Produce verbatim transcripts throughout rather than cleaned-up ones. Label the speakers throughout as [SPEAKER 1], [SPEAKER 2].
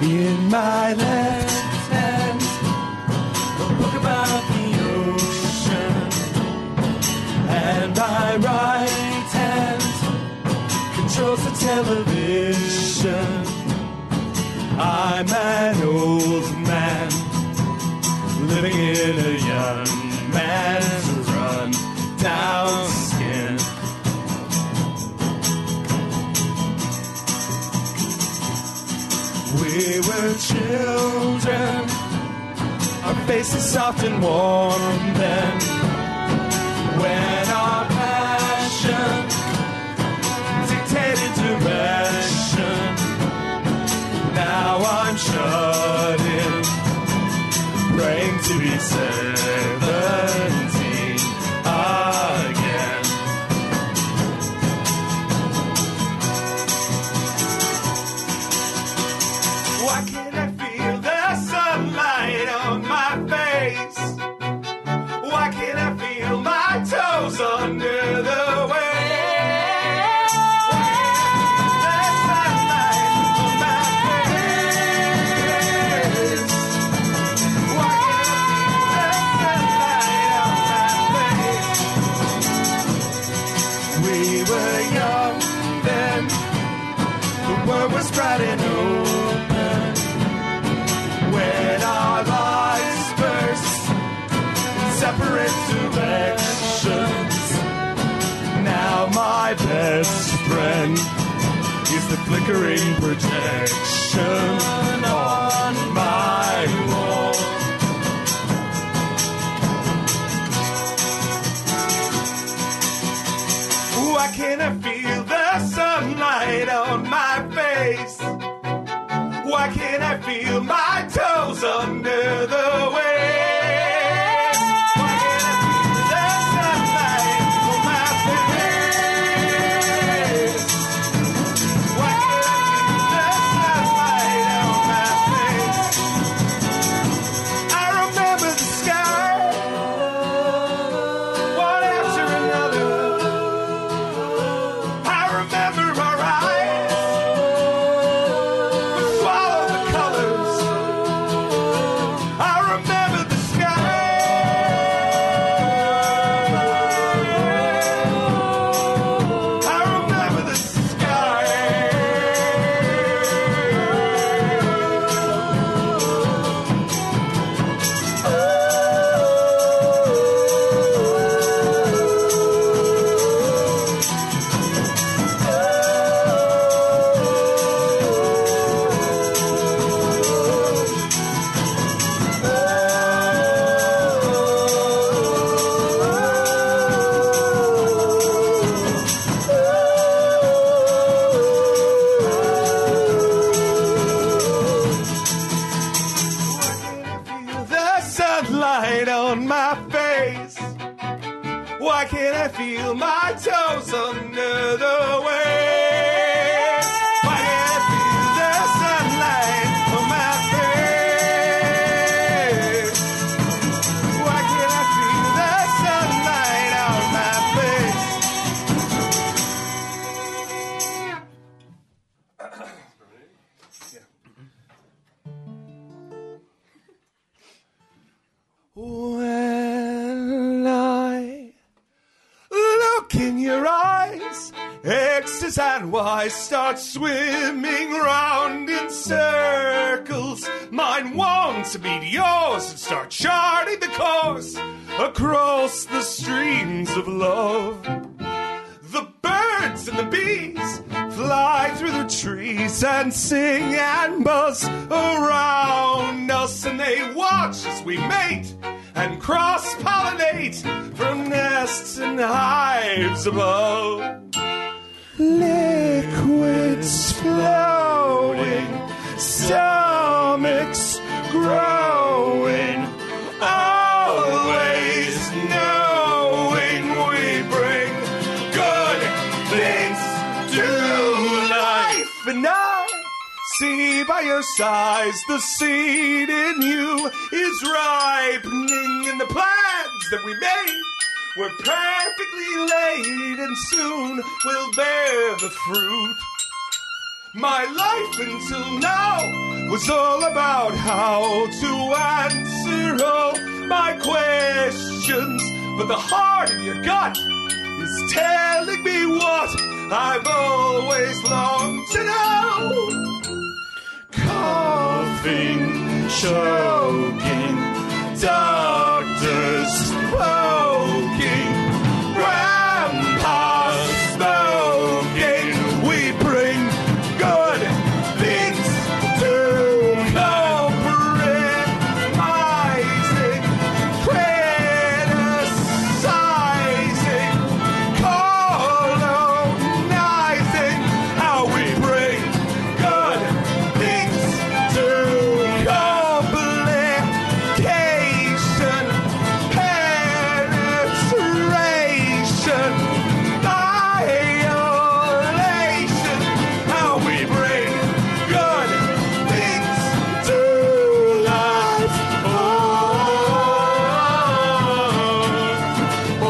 [SPEAKER 1] In my left hand, a book about the ocean, and my right hand controls the television. I'm an old man living in a young man's run down skin. We were children, our faces soft and warm then, when our passion dictated direction. Now I'm shut in, praying to be seventeen again. Why can't I feel the sunlight on my face? Why can't I feel my toes under the waves? Bright and open when our lives burst in separate directions. Now my best friend is the flickering projection on my wall. Why can't I feel the sunlight on my face? Why can't I feel my toes under the waves? Why can't I feel the sunlight on my face? Why can't I feel the sunlight on my face? I remember the sky, one after another. I remember our eyes would follow the colors. I remember the sky. I remember the sky. Sunlight on my face. Why can't I feel my toes under the waves? Why can't I feel the sunlight on my face? Why can't I feel the sunlight on my face? When I look in your eyes, X's and Y's start swimming round in circles. Mine want to meet yours and start charting the course across the streams of love. The birds and the bees fly through the trees and sing and buzz around us, and they watch as we mate and cross-pollinate from nests and hives above. Liquids flowing, stomachs growing, always knowing we bring good things to life. And I see by your size the seed in you is ripening, and the plans that we made were perfectly laid and soon will bear the fruit. My life until now was all about how to answer all my questions. But the heart in your gut is telling me what I've always longed to know. Coughing, choking, doctors poking, grandpa smoking. We bring good things to compromising, criticizing, colonizing. How we bring good things to complication, penetration, violation. How we bring good things to life. Oh, oh,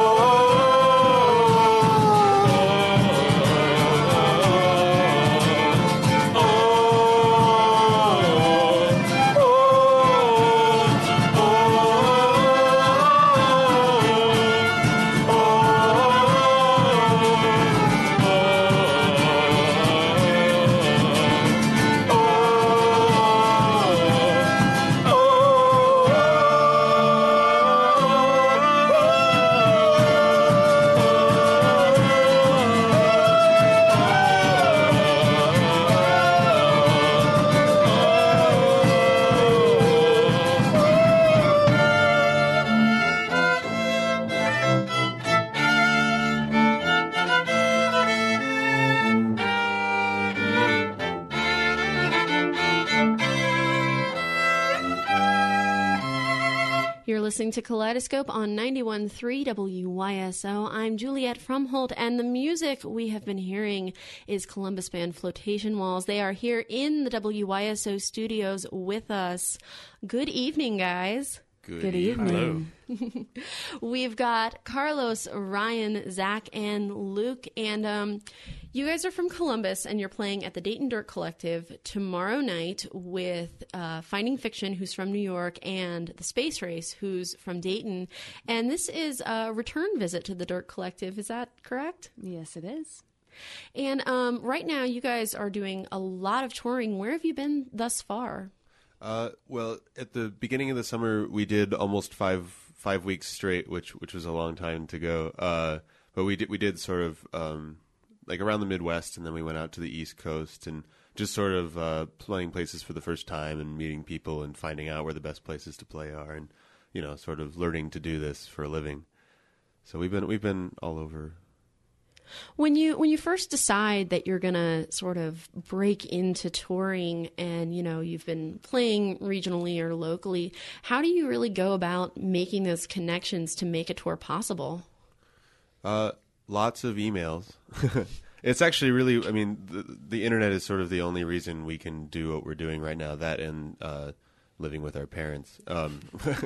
[SPEAKER 2] You're listening to Kaleidoscope on ninety-one point three W Y S O. I'm Juliet Frumholt, and the music we have been hearing is Columbus band Flotation Walls. They are here in the W Y S O studios with us. Good evening, guys.
[SPEAKER 1] Good,
[SPEAKER 2] Good evening. Hello. We've got Carlos, Ryan, Zach, and Luke, and um, you guys are from Columbus, and you're playing at the Dayton Dirt Collective tomorrow night with uh, Finding Fiction, who's from New York, and The Space Race, who's from Dayton. And this is a return visit to the Dirt Collective. Is that correct?
[SPEAKER 3] Yes, it is.
[SPEAKER 2] And um, right now, you guys are doing a lot of touring. Where have you been thus far?
[SPEAKER 4] Uh, well, at the beginning of the summer, we did almost five five weeks straight, which which was a long time to go. Uh, but we did we did sort of um, like around the Midwest, and then we went out to the East Coast and just sort of uh, playing places for the first time and meeting people and finding out where the best places to play are, and you know, sort of learning to do this for a living. So we've been we've been all over.
[SPEAKER 2] When you when you first decide that you're gonna sort of break into touring, and you know you've been playing regionally or locally, how do you really go about making those connections to make a tour possible?
[SPEAKER 4] Uh, lots of emails. It's actually really, I mean, the, the internet is sort of the only reason we can do what we're doing right now. That and uh, living with our parents. Um,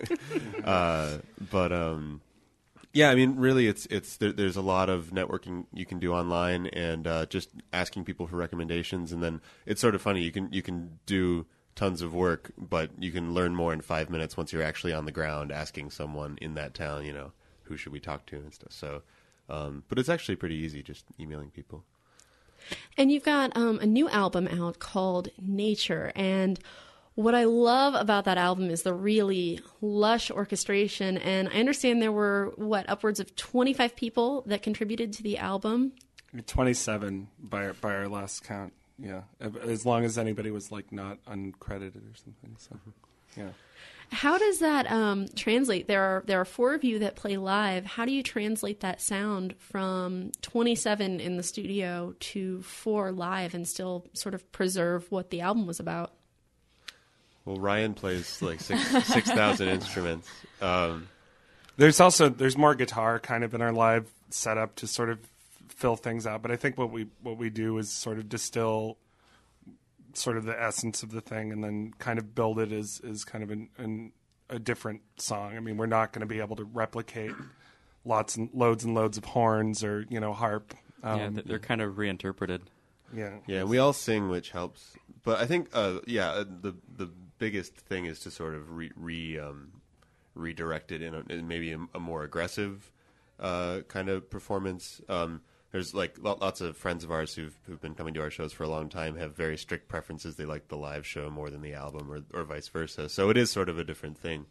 [SPEAKER 4] uh, but. Um, Yeah, I mean, really, it's it's there, there's a lot of networking you can do online, and uh, just asking people for recommendations, and then it's sort of funny. You can you can do tons of work, but you can learn more in five minutes once you're actually on the ground, asking someone in that town, you know, who should we talk to and stuff. So, um, but it's actually pretty easy, just emailing people.
[SPEAKER 2] And you've got um, a new album out called Nature, and what I love about that album is the really lush orchestration, and I understand there were, what, upwards of twenty-five people that contributed to the album?
[SPEAKER 5] twenty-seven by our, by our last count, yeah. As long as anybody was, like, not uncredited or something, so, yeah.
[SPEAKER 2] How does that um, translate? There are there are four of you that play live. How do you translate that sound from twenty-seven in the studio to four live and still sort of preserve what the album was about?
[SPEAKER 4] Well, Ryan plays like six six thousand instruments. Um,
[SPEAKER 5] there's also there's more guitar kind of in our live setup to sort of fill things out. But I think what we what we do is sort of distill sort of the essence of the thing, and then kind of build it as as kind of an, an a different song. I mean, we're not going to be able to replicate lots and loads and loads of horns or you know harp. Um,
[SPEAKER 6] yeah, they're kind of reinterpreted.
[SPEAKER 5] Yeah.
[SPEAKER 4] Yeah, we all sing, which helps. But I think, uh, yeah, uh, the the biggest thing is to sort of re, re um, redirect it in, a, in maybe a, a more aggressive uh, kind of performance. Um, there's like lo- lots of friends of ours who've who've been coming to our shows for a long time have very strict preferences. They like the live show more than the album, or or vice versa. So it is sort of a different thing.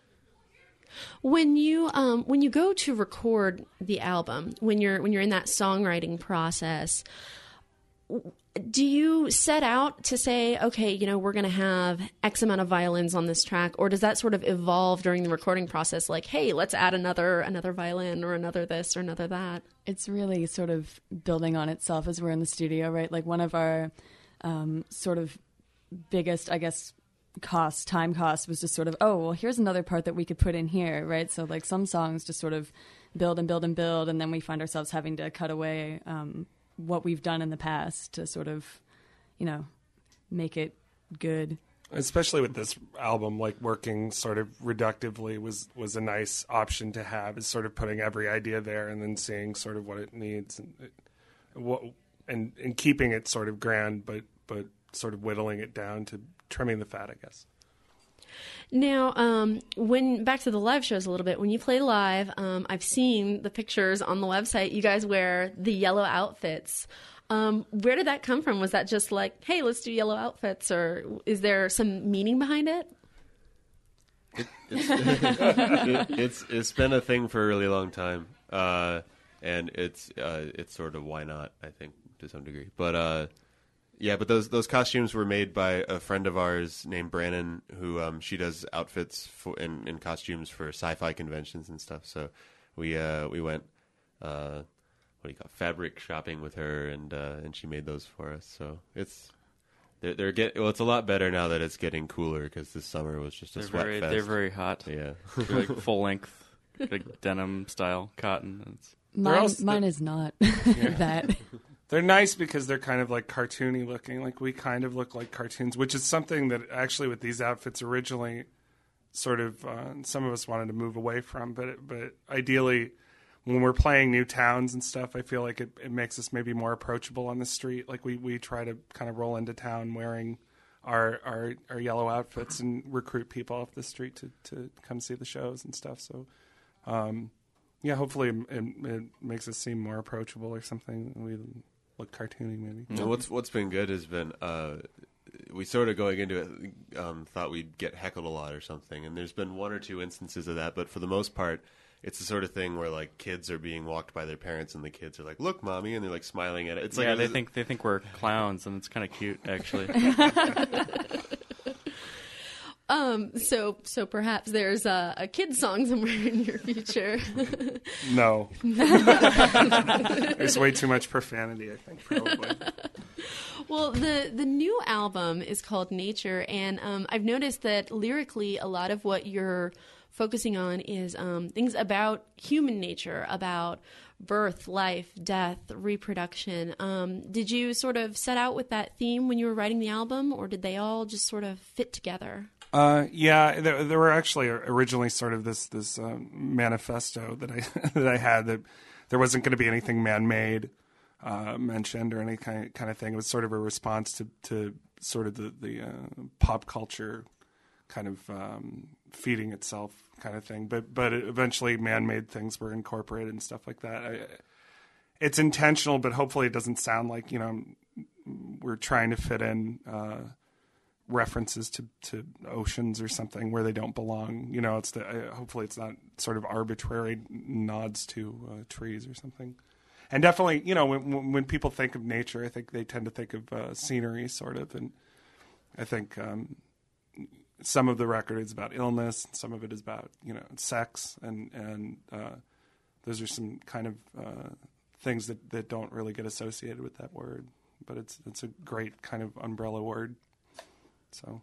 [SPEAKER 2] When you um, when you go to record the album, when you're when you're in that songwriting process, do you set out to say, okay, you know, we're going to have X amount of violins on this track, or does that sort of evolve during the recording process? Like, hey, let's add another another violin or another this or another that.
[SPEAKER 3] It's really sort of building on itself as we're in the studio, right? Like one of our um, sort of biggest, I guess, cost, time cost was just sort of, oh, well, here's another part that we could put in here, right? So like some songs just sort of build and build and build, and then we find ourselves having to cut away um, what we've done in the past to sort of, you know, make it good.
[SPEAKER 5] Especially with this album, like working sort of reductively was, was a nice option to have, is sort of putting every idea there and then seeing sort of what it needs and it, what and, and keeping it sort of grand, but but sort of whittling it down to trimming the fat, I guess.
[SPEAKER 2] Now, um, when back to the live shows a little bit, when you play live, um, I've seen the pictures on the website. You guys wear the yellow outfits. Um, where did that come from? Was that just like, hey, let's do yellow outfits, or is there some meaning behind it?
[SPEAKER 4] It, it's, it, it's it's been a thing for a really long time, uh, and it's uh, it's sort of why not, I think, to some degree. But uh, yeah, but those those costumes were made by a friend of ours named Brannon, who um, she does outfits for in, in costumes for sci-fi conventions and stuff. So we uh, we went uh, what do you call it? fabric shopping with her, and uh, and she made those for us. So it's. They're, they're get well. It's a lot better now that it's getting cooler because this summer was just a
[SPEAKER 6] they're
[SPEAKER 4] sweat
[SPEAKER 6] very,
[SPEAKER 4] fest.
[SPEAKER 6] They're very hot.
[SPEAKER 4] Yeah,
[SPEAKER 6] They're like full length, like denim style cotton. It's,
[SPEAKER 3] Mine,
[SPEAKER 5] also-
[SPEAKER 3] mine is not that.
[SPEAKER 5] They're nice because they're kind of like cartoony looking. Like we kind of look like cartoons, which is something that actually with these outfits originally sort of uh, some of us wanted to move away from. But it, but ideally, when we're playing new towns and stuff, I feel like it, it makes us maybe more approachable on the street. Like we, we try to kind of roll into town wearing our our, our yellow outfits and recruit people off the street to, to come see the shows and stuff. So, um, yeah, hopefully it, it makes us seem more approachable or something. We look cartoony maybe.
[SPEAKER 4] And what's what's been good has been uh, we sort of going into it um, thought we'd get heckled a lot or something, and there's been one or two instances of that, but for the most part. It's the sort of thing where like kids are being walked by their parents, and the kids are like, "Look, mommy," and they're like smiling at it. It's like
[SPEAKER 6] yeah, they think they think we're clowns, and it's kind of cute, actually.
[SPEAKER 2] Um, so, so perhaps there's a, a kid's song somewhere in your future.
[SPEAKER 5] No. There's way too much profanity, I think, probably.
[SPEAKER 2] Well, the, the new album is called Nature, and um, I've noticed that lyrically a lot of what you're focusing on is um, things about human nature, about birth, life, death, reproduction. Um, did you sort of set out with that theme when you were writing the album, or did they all just sort of fit together?
[SPEAKER 5] Uh, yeah, there, there were actually originally sort of this this um, manifesto that I that I had that there wasn't going to be anything man-made uh, mentioned or any kind kind of thing. It was sort of a response to, to sort of the the uh, pop culture kind of um, feeding itself kind of thing. But but eventually man-made things were incorporated and stuff like that. I, it's intentional, but hopefully it doesn't sound like, you know, we're trying to fit in uh, references to, to oceans or something where they don't belong. You know, it's the uh, hopefully it's not sort of arbitrary nods to uh, trees or something. And definitely, you know, when when people think of nature, I think they tend to think of uh, scenery, sort of. And I think um, some of the record is about illness, and some of it is about, you know, sex, and and uh, those are some kind of uh, things that, that don't really get associated with that word, but it's it's a great kind of umbrella word. So.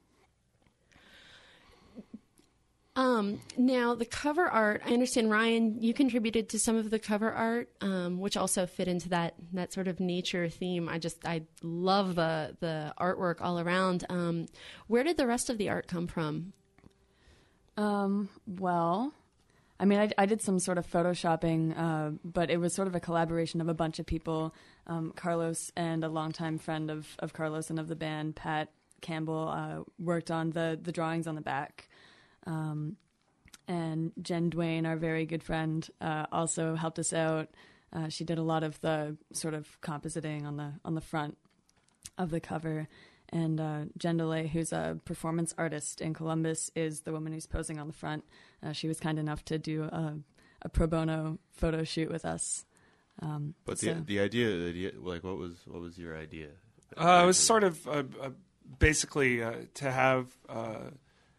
[SPEAKER 2] Um, now, the cover art, I understand, Ryan, you contributed to some of the cover art, um, which also fit into that, that sort of nature theme. I just, I love the, the artwork all around. Um, where did the rest of the art come from?
[SPEAKER 3] Um, well, I mean, I, I did some sort of photoshopping, uh, but it was sort of a collaboration of a bunch of people. Um, Carlos and a longtime friend of, of Carlos and of the band, Pat Campbell, uh, worked on the, the drawings on the back. Um, and Jen Duane, our very good friend, uh, also helped us out. Uh, she did a lot of the sort of compositing on the on the front of the cover. And uh, Jen DeLay, who's a performance artist in Columbus, is the woman who's posing on the front. Uh, she was kind enough to do a, a pro bono photo shoot with us. Um,
[SPEAKER 4] but
[SPEAKER 3] so.
[SPEAKER 4] the the idea, the idea, like, what was what was your idea?
[SPEAKER 5] Uh, it was sort of uh, uh, basically uh, to have uh,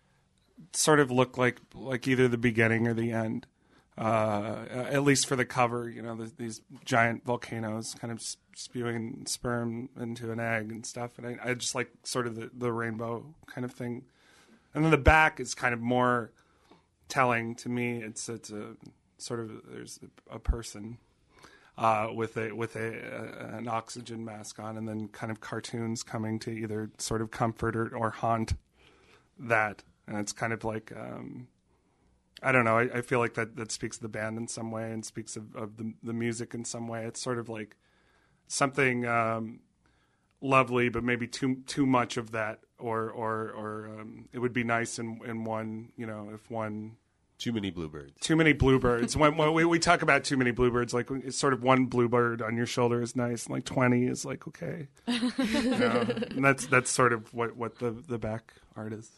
[SPEAKER 5] sort of look like like either the beginning or the end. Uh, at least for the cover, you know, the, these giant volcanoes kind of spewing sperm into an egg and stuff. And I, I just like sort of the, the rainbow kind of thing. And then the back is kind of more telling to me. It's it's a sort of there's a, a person uh, with a with a, a an oxygen mask on, and then kind of cartoons coming to either sort of comfort or, or haunt that. And it's kind of like. Um, I don't know. I, I feel like that, that speaks to the band in some way and speaks of, of the, the music in some way. It's sort of like something um, lovely, but maybe too too much of that, or or or um, it would be nice in in one. You know, if one
[SPEAKER 4] too many bluebirds.
[SPEAKER 5] Too many bluebirds. when, when we we talk about too many bluebirds, like it's sort of one bluebird on your shoulder is nice, and like twenty is like okay. You know? And that's that's sort of what, what the the back art is.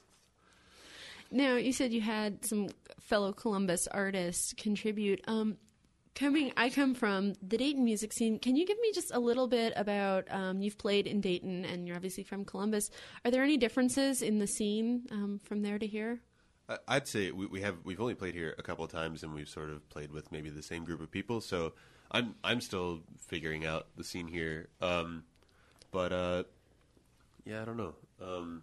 [SPEAKER 2] Now, you said you had some fellow Columbus artists contribute. Um, coming, I come from the Dayton music scene. Can you give me just a little bit about, um, you've played in Dayton and you're obviously from Columbus. Are there any differences in the scene um, from there to here?
[SPEAKER 4] I'd say we, we have, we've only played here a couple of times and we've sort of played with maybe the same group of people. So I'm, I'm still figuring out the scene here. Um, but, uh, yeah, I don't know. Um,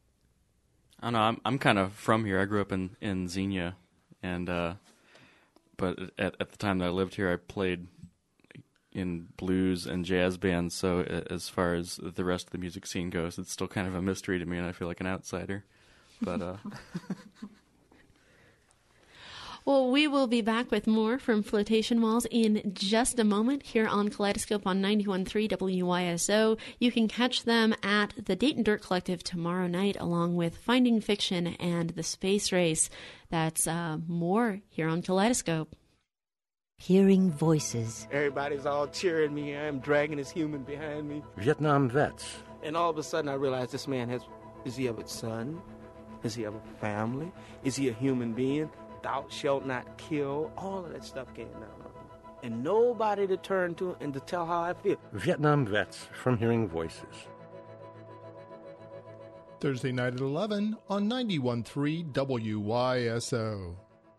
[SPEAKER 6] I don't know. I'm I'm kind of from here. I grew up in in Xenia, and uh, but at at the time that I lived here, I played in blues and jazz bands. So as far as the rest of the music scene goes, it's still kind of a mystery to me, and I feel like an outsider. But uh,
[SPEAKER 2] well, we will be back with more from Flotation Walls in just a moment here on Kaleidoscope on ninety-one point three W Y S O. You can catch them at the Dayton Dirt Collective tomorrow night, along with Finding Fiction and The Space Race. That's uh, more here on Kaleidoscope.
[SPEAKER 7] Hearing voices.
[SPEAKER 8] Everybody's all cheering me. I'm dragging this human behind me.
[SPEAKER 9] Vietnam vets.
[SPEAKER 8] And all of a sudden I realize this man has, does he have a son? Does he have a family? Is he a human being? Thou shalt not kill. All of that stuff came down on me. And nobody to turn to and to tell how I feel.
[SPEAKER 9] Vietnam vets from Hearing Voices.
[SPEAKER 10] Thursday night at eleven on ninety-one point three W Y S O.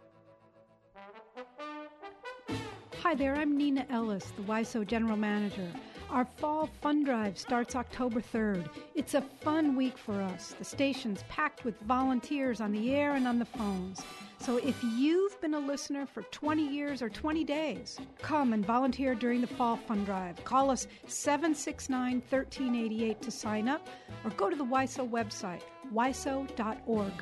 [SPEAKER 11] Hi there, I'm Nina Ellis, the W Y S O General Manager. Our Fall Fun Drive starts October third. It's a fun week for us. The station's packed with volunteers on the air and on the phones. So if you've been a listener for twenty years or twenty days, come and volunteer during the Fall Fun Drive. Call us seven six nine, one three eight eight to sign up, or go to the W Y S O website, W Y S O dot org.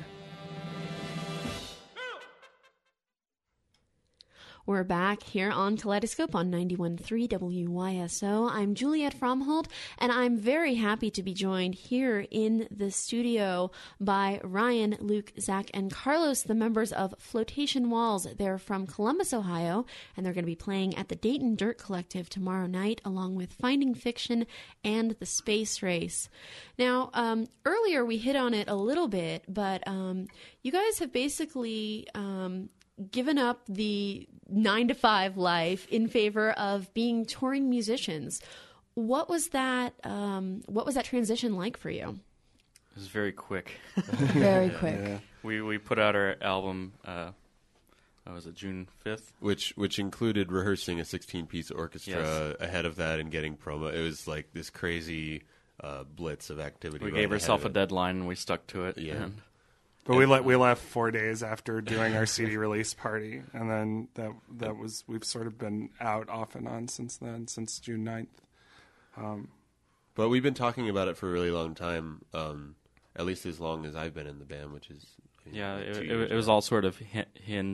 [SPEAKER 2] We're back here on Kaleidoscope on ninety-one point three W Y S O. I'm Juliet Fromhold, and I'm very happy to be joined here in the studio by Ryan, Luke, Zach, and Carlos, the members of Flotation Walls. They're from Columbus, Ohio, and they're going to be playing at the Dayton Dirt Collective tomorrow night, along with Finding Fiction and The Space Race. Now, um, earlier we hit on it a little bit, but um, you guys have basically... Um, given up the nine to five life in favor of being touring musicians. What was that? Um, what was that transition like for you?
[SPEAKER 6] It was very quick.
[SPEAKER 3] Very quick.
[SPEAKER 6] Yeah. We we put out our album. Uh, what was it, June fifth?
[SPEAKER 4] Which which included rehearsing a sixteen-piece orchestra
[SPEAKER 6] Yes.
[SPEAKER 4] ahead of that and getting promo. It was like this crazy uh, blitz of activity.
[SPEAKER 6] We
[SPEAKER 4] right
[SPEAKER 6] gave
[SPEAKER 4] ahead
[SPEAKER 6] ourselves a
[SPEAKER 4] of it.
[SPEAKER 6] deadline and we stuck to it.
[SPEAKER 4] Yeah.
[SPEAKER 6] And
[SPEAKER 5] But we let we left four days after doing our C D release party, and then that that was we've sort of been out off and on since then, since June ninth. Um,
[SPEAKER 4] But we've been talking about it for a really long time, um, at least as long as I've been in the band, which is you know,
[SPEAKER 6] yeah,
[SPEAKER 4] like
[SPEAKER 6] it,
[SPEAKER 4] two
[SPEAKER 6] it,
[SPEAKER 4] years
[SPEAKER 6] it was
[SPEAKER 4] now.
[SPEAKER 6] all sort of hi- hinged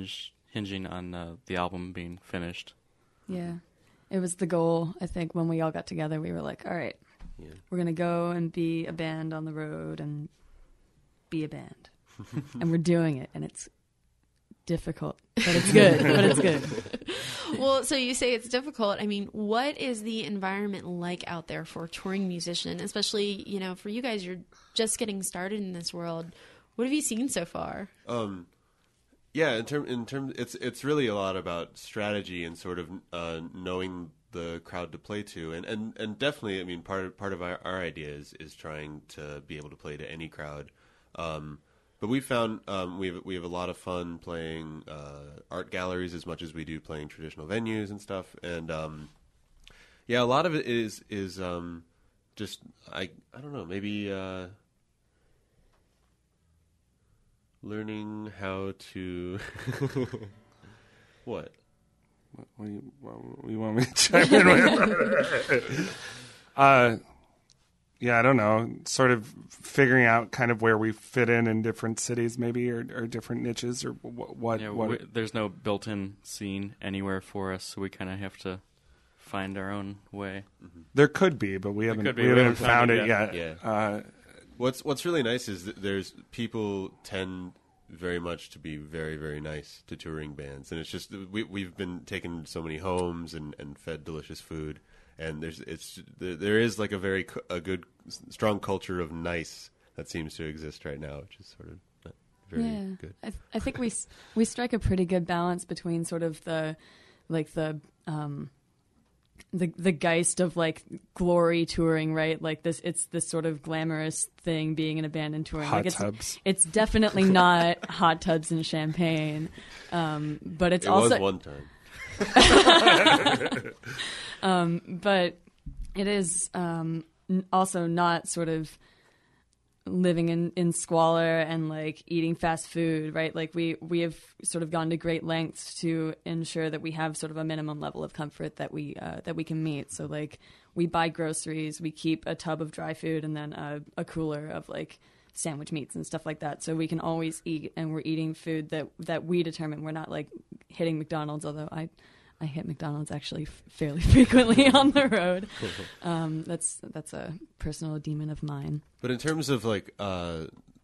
[SPEAKER 6] hinging on uh, the album being finished.
[SPEAKER 3] Yeah. It was the goal, I think, when we all got together. We were like, all right,
[SPEAKER 4] Yeah.
[SPEAKER 3] we're going to go and be a band on the road and be a band. And we're doing it, and it's difficult, but it's good, but it's good.
[SPEAKER 2] Well, so you say it's difficult. I mean, what is the environment like out there for a touring musician, especially, you know, for you guys, you're just getting started in this world. What have you seen so far?
[SPEAKER 4] Um, yeah, in term in terms, it's it's really a lot about strategy and sort of uh, knowing the crowd to play to, and, and, and definitely, I mean, part of, part of our, our idea is is trying to be able to play to any crowd. Um, but we found um, we have we have a lot of fun playing uh, art galleries as much as we do playing traditional venues and stuff, and um, yeah, a lot of it is is um, just I I don't know, maybe. Uh, Learning how to what?
[SPEAKER 5] What, what, do you, what, what do you want me to chime in with? uh, yeah, I don't know. Sort of figuring out kind of where we fit in in different cities, maybe, or, or different niches, or what. what,
[SPEAKER 6] yeah,
[SPEAKER 5] what
[SPEAKER 6] we, there's no built-in scene anywhere for us, so we kind of have to find our own way.
[SPEAKER 5] Mm-hmm. There could be, but we haven't.
[SPEAKER 6] Be,
[SPEAKER 5] we,
[SPEAKER 6] we
[SPEAKER 5] haven't found, found it yet.
[SPEAKER 4] yet.
[SPEAKER 5] Yeah. Uh,
[SPEAKER 4] What's What's really nice is that there's people tend very much to be very very nice to touring bands, and it's just we we've been taken so many homes and, and fed delicious food, and there's it's there, there is like a very a good strong culture of nice that seems to exist right now, which is sort of very
[SPEAKER 3] yeah.
[SPEAKER 4] good.
[SPEAKER 3] I, th- I think we we strike a pretty good balance between sort of the like the. Um, the the geist of like glory touring, right? Like this, it's this sort of glamorous thing being in a band and touring.
[SPEAKER 5] Hot
[SPEAKER 3] like it's,
[SPEAKER 5] tubs.
[SPEAKER 3] It's definitely not hot tubs and champagne, um, but it's
[SPEAKER 4] it
[SPEAKER 3] also
[SPEAKER 4] was one time.
[SPEAKER 3] um, but it is um, n- also not sort of living in, in squalor and like eating fast food, right? Like we, we have sort of gone to great lengths to ensure that we have sort of a minimum level of comfort that we, uh, that we can meet. So like we buy groceries, we keep a tub of dry food and then a, a cooler of like sandwich meats and stuff like that. So we can always eat, and we're eating food that, that we determine. We're not like hitting McDonald's, although I, I hit McDonald's actually f- fairly frequently on the road. Um, that's that's a personal demon of mine.
[SPEAKER 4] But in terms of like uh,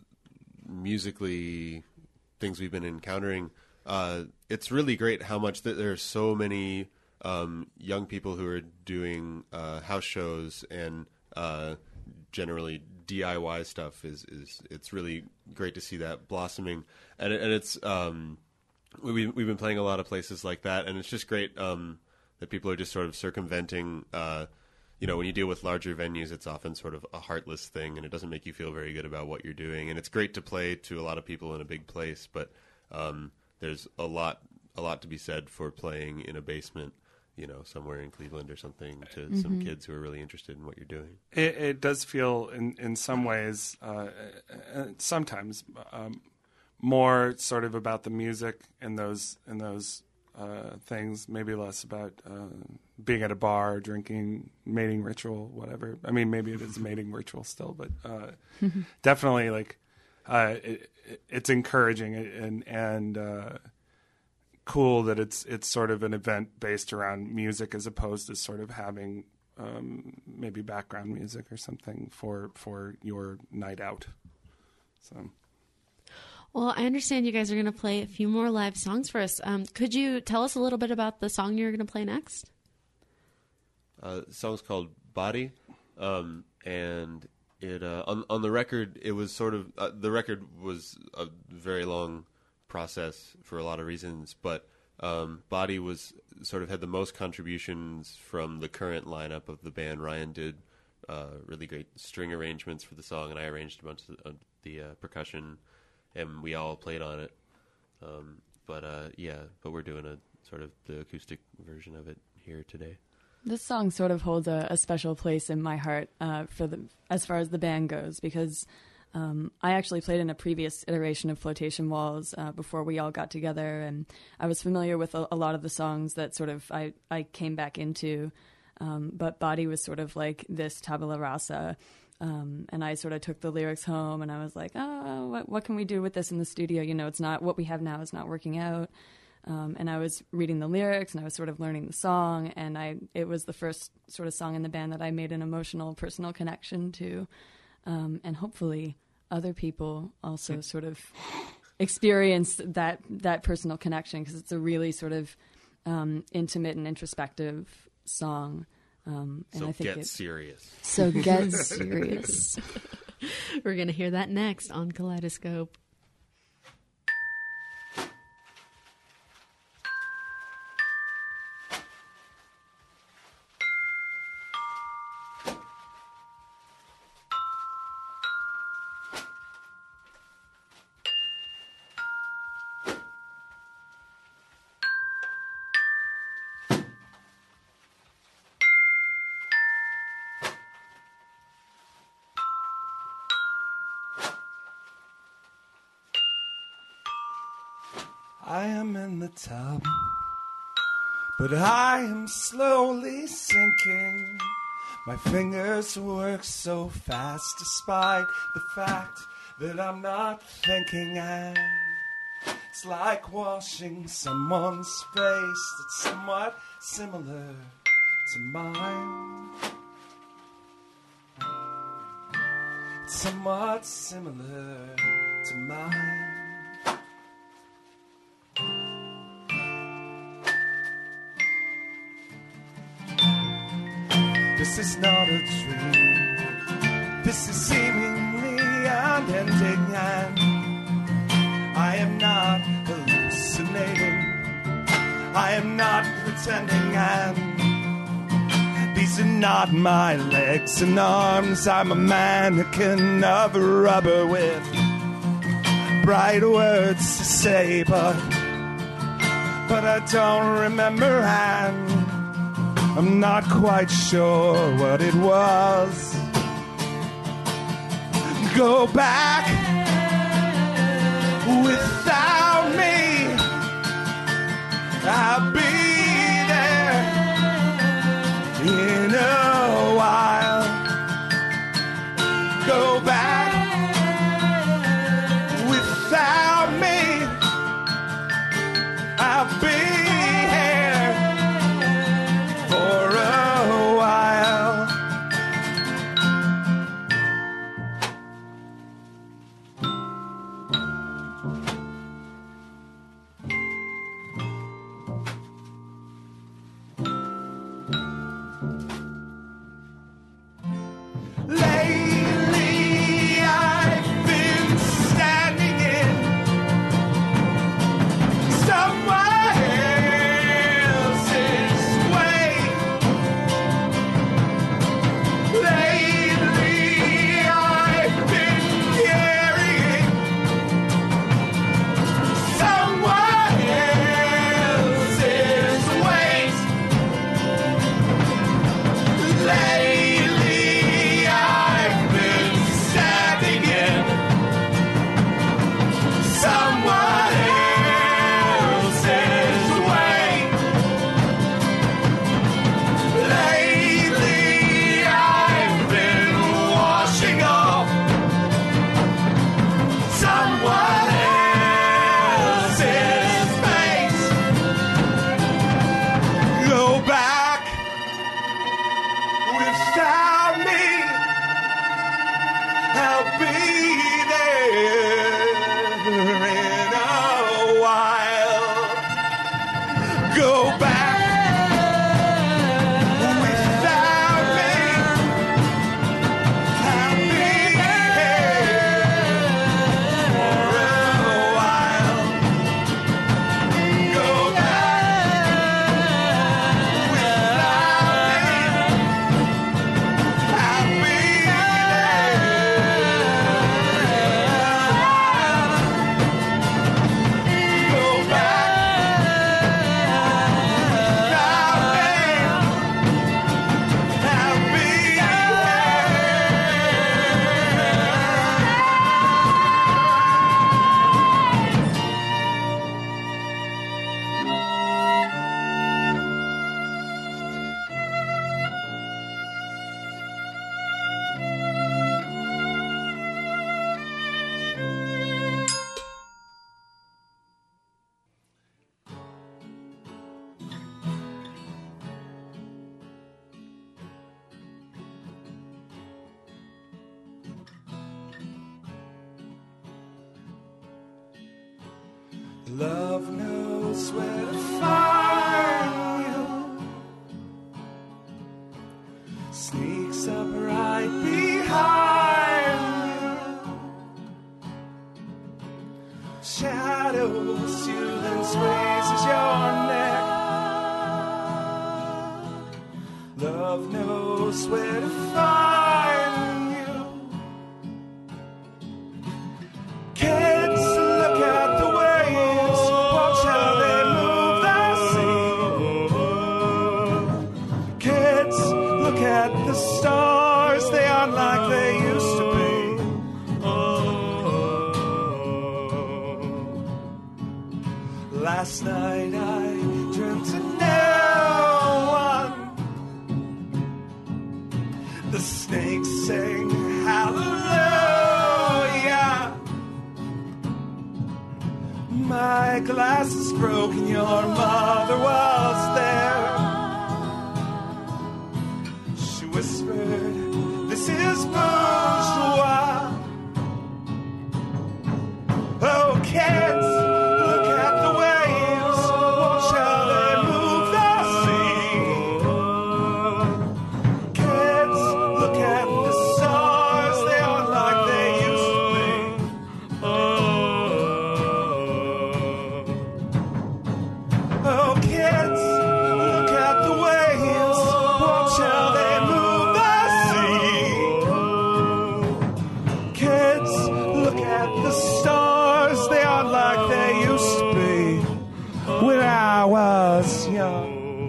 [SPEAKER 4] musically things we've been encountering, uh, it's really great how much that there are so many um, young people who are doing uh, house shows and uh, generally D I Y stuff. Is is it's really great to see that blossoming, and it, and it's. Um, We, we've been playing a lot of places like that, and it's just great um, that people are just sort of circumventing. Uh, you know, when you deal with larger venues, it's often sort of a heartless thing, and it doesn't make you feel very good about what you're doing. And it's great to play to a lot of people in a big place, but um, there's a lot, a lot to be said for playing in a basement, you know, somewhere in Cleveland or something, to mm-hmm. some kids who are really interested in what you're doing.
[SPEAKER 5] It, it does feel, in in some ways, uh, sometimes. Um, more sort of about the music and those and those uh, things, maybe less about uh, being at a bar, drinking, mating ritual, whatever. I mean, maybe it is a mating ritual still, but uh, definitely like uh, it, it's encouraging and and uh, cool that it's it's sort of an event based around music as opposed to sort of having um, maybe background music or something for for your night out. So.
[SPEAKER 2] Well, I understand you guys are going to play a few more live songs for us. Um, could you tell us a little bit about the song you're going to play next?
[SPEAKER 4] Uh, the song's called Body, um, and it uh, on on the record it was sort of uh, the record was a very long process for a lot of reasons, but um, Body was sort of had the most contributions from the current lineup of the band. Ryan did uh, really great string arrangements for the song, and I arranged a bunch of the, uh, the uh, percussion. And we all played on it, um, but uh, yeah. But we're doing a sort of the acoustic version of it here today.
[SPEAKER 3] This song sort of holds a, a special place in my heart uh, for the as far as the band goes, because um, I actually played in a previous iteration of Flotation Walls uh, before we all got together, and I was familiar with a, a lot of the songs that sort of I, I came back into. Um, but Body was sort of like this tabula rasa. Um, and I sort of took the lyrics home, and I was like, oh, what, what can we do with this in the studio? You know, it's not what we have now is not working out. Um, and I was reading the lyrics and I was sort of learning the song, and I it was the first sort of song in the band that I made an emotional, personal connection to. Um, and hopefully other people also sort of experience that, that personal connection, because it's a really sort of um, intimate and introspective song. Um, and
[SPEAKER 4] so
[SPEAKER 3] I think
[SPEAKER 4] get
[SPEAKER 3] it,
[SPEAKER 4] serious.
[SPEAKER 3] So get serious.
[SPEAKER 2] We're going to hear that next on Kaleidoscope.
[SPEAKER 1] I am in the tub, but I am slowly sinking. My fingers work so fast despite the fact that I'm not thinking, and it's like washing someone's face that's somewhat similar to mine. It's somewhat similar to mine. This is not a dream. This is seemingly unending, and I am not hallucinating. I am not pretending, and these are not my legs and arms. I'm a mannequin of rubber with bright words to say, but but I don't remember, and I'm not quite sure what it was. Go back without me. I'll be there in a while. Go back without me. I'll be Love knows where to find you. Sneaks up right behind you. Shadows you, then squeezes your neck. Love knows where to find you. Kids, look at the waves, watch how they move the sea. Kids, look at the stars, they aren't like they used to be. Last night I dreamt a new one. The snakes sing hallelujah. My glass is broken, your mother was there. She whispered, this is bourgeois. Oh, kids, look at the waves, watch how they move the sea. Kids, look at the stars, they aren't like they used to be. Oh, kids, look at the waves, watch how they move the sea. Kids, look at the stars, they aren't like they used to be when I was young.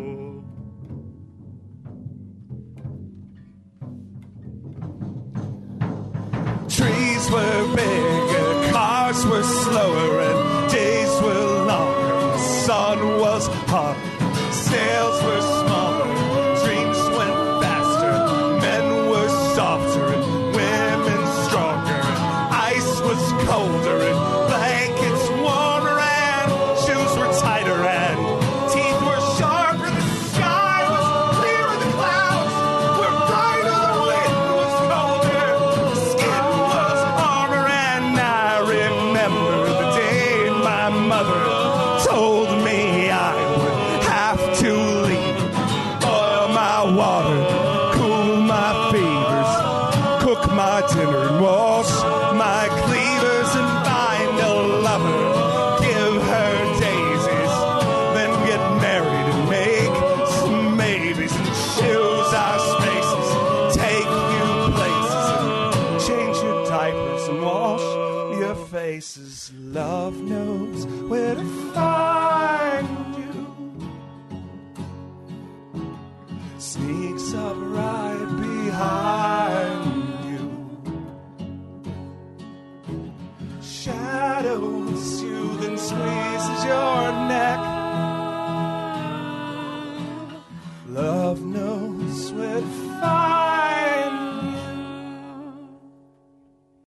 [SPEAKER 1] Trees were bigger, cars were slower, and days were longer. The sun was hot, sails were smaller, dreams went faster, men were softer, and women stronger. Ice was colder, and blankets warmer, and shoes were tighter, and teeth were sharper. The sky was clearer, the clouds were brighter, the wind was colder, the skin was armor, and I remember the day my mother told me I would have to leave. Boil my water, cool my fevers, cook my dinner, and wash my cleavers, and find a lover, give her daisies, then get married and make some babies, and choose our spaces, take new places, and change your diapers and wash your faces. Love knows where to find you. Sneaks up right behind you. Shadows you, then squeezes your neck.